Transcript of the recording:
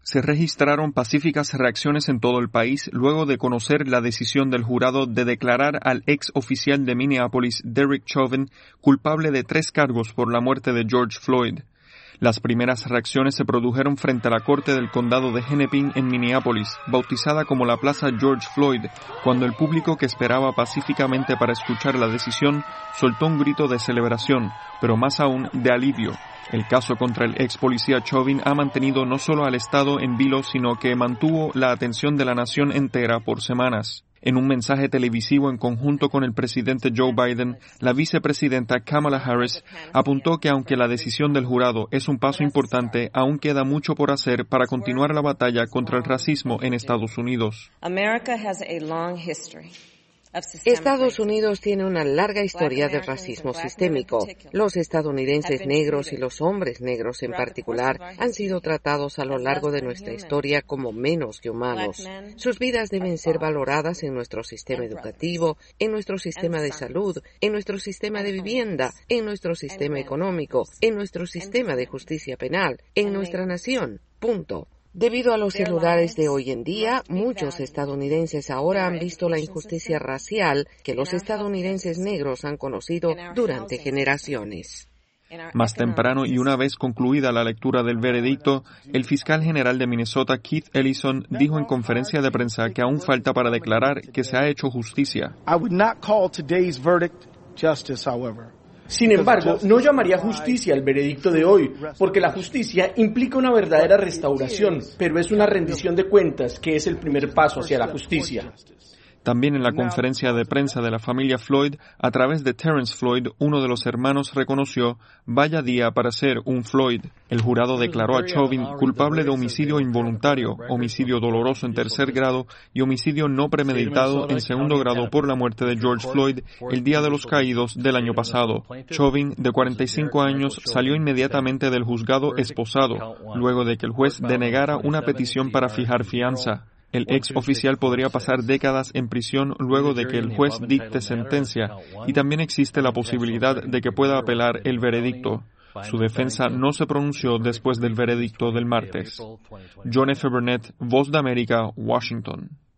Se registraron pacíficas reacciones en todo el país luego de conocer la decisión del jurado de declarar al ex oficial de Minneapolis, Derek Chauvin, culpable de 3 cargos por la muerte de George Floyd. Las primeras reacciones se produjeron frente a la corte del condado de Hennepin en Minneapolis, bautizada como la Plaza George Floyd, cuando el público que esperaba pacíficamente para escuchar la decisión soltó un grito de celebración, pero más aún de alivio. El caso contra el ex policía Chauvin ha mantenido no solo al Estado en vilo, sino que mantuvo la atención de la nación entera por semanas. En un mensaje televisivo en conjunto con el presidente Joe Biden, la vicepresidenta Kamala Harris apuntó que aunque la decisión del jurado es un paso importante, aún queda mucho por hacer para continuar la batalla contra el racismo en Estados Unidos. Estados Unidos tiene una larga historia de racismo sistémico. Los estadounidenses negros y los hombres negros en particular han sido tratados a lo largo de nuestra historia como menos que humanos. Sus vidas deben ser valoradas en nuestro sistema educativo, en nuestro sistema de salud, en nuestro sistema de vivienda, en nuestro sistema económico, en nuestro sistema de justicia penal, en nuestra nación. Punto. Debido a los celulares de hoy en día, muchos estadounidenses ahora han visto la injusticia racial que los estadounidenses negros han conocido durante generaciones. Más temprano y una vez concluida la lectura del veredicto, el fiscal general de Minnesota, Keith Ellison, dijo en conferencia de prensa que aún falta para declarar que se ha hecho justicia. Sin embargo, no llamaría justicia el veredicto de hoy, porque la justicia implica una verdadera restauración, pero es una rendición de cuentas que es el primer paso hacia la justicia. También en la conferencia de prensa de la familia Floyd, a través de Terrence Floyd, uno de los hermanos reconoció: "Vaya día para ser un Floyd". El jurado declaró a Chauvin culpable de homicidio involuntario, homicidio doloroso en 3er grado y homicidio no premeditado en 2º grado por la muerte de George Floyd el Día de los Caídos del año pasado. Chauvin, de 45 años, salió inmediatamente del juzgado esposado, luego de que el juez denegara una petición para fijar fianza. El ex oficial podría pasar décadas en prisión luego de que el juez dicte sentencia, y también existe la posibilidad de que pueda apelar el veredicto. Su defensa no se pronunció después del veredicto del martes. John F. Burnett, Voz de América, Washington.